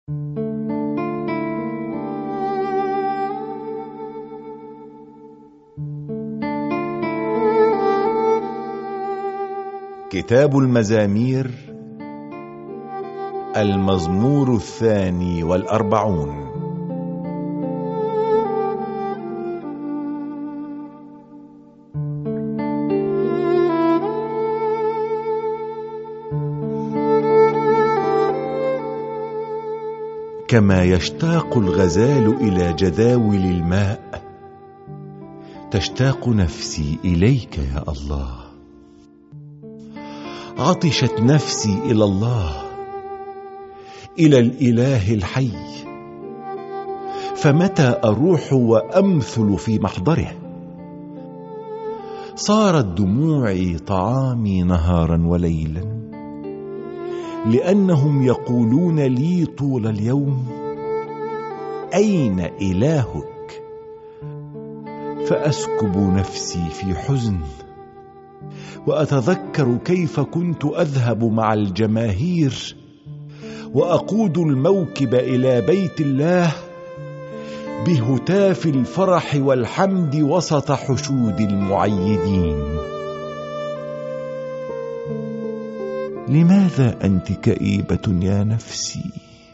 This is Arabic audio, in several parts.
كتاب المزامير، المزمور 42. كما يشتاق الغزال إلى جداول الماء، تشتاق نفسي إليك يا الله. عطشت نفسي إلى الله، إلى الإله الحي. فمتى أروح وأمثل في محضره؟ صارت دموعي طعامي نهارا وليلا، لأنهم يقولون لي طول اليوم: أين إلهك؟ فأسكب نفسي في حزن، وأتذكر كيف كنت أذهب مع الجماهير وأقود الموكب إلى بيت الله بهتاف الفرح والحمد وسط حشود المعيدين. لماذا أنت كئيبة يا نفسي؟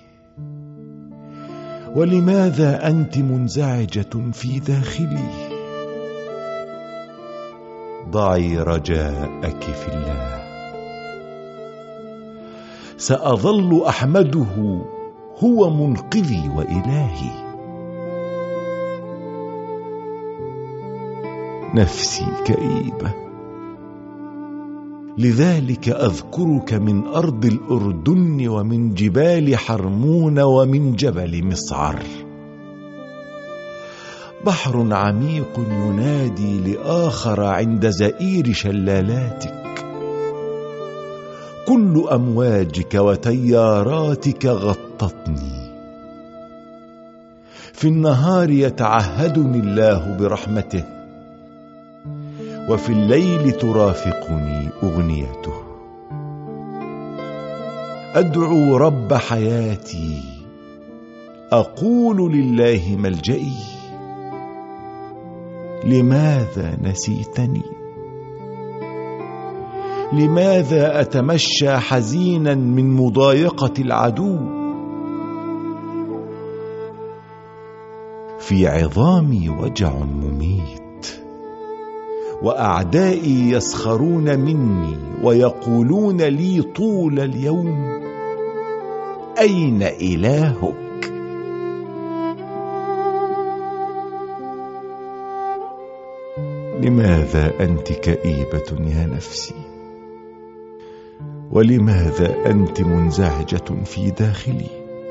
ولماذا أنت منزعجة في داخلي؟ ضعي رجاءك في الله. سأظل أحمده، هو منقذي وإلهي. نفسي كئيبة، لذلك أذكرك من أرض الأردن ومن جبال حرمون ومن جبل مصعر. بحر عميق ينادي لآخر عند زئير شلالاتك. كل أمواجك وتياراتك غطتني. في النهار يتعهدني الله برحمته، وفي الليل ترافقني أغنيته. أدعو رب حياتي، أقول لله ملجئي. لماذا نسيتني؟ لماذا أتمشى حزينا من مضايقة العدو؟ في عظامي وجع مميت، وأعدائي يسخرون مني ويقولون لي طول اليوم: أين إلهك؟ لماذا أنت كئيبة يا نفسي؟ ولماذا أنت منزعجة في داخلي؟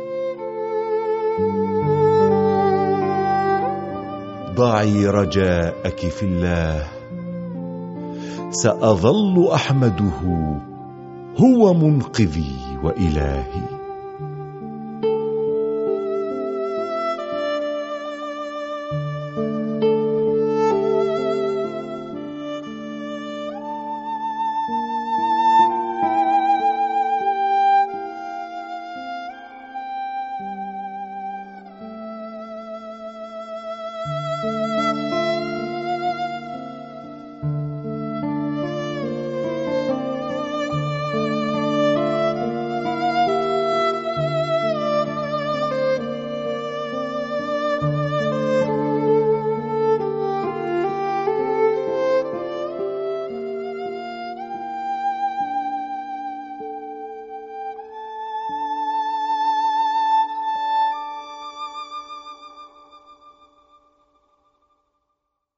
ضعي رجاءك في الله. سأظل أحمده، هو منقذي وإلهي.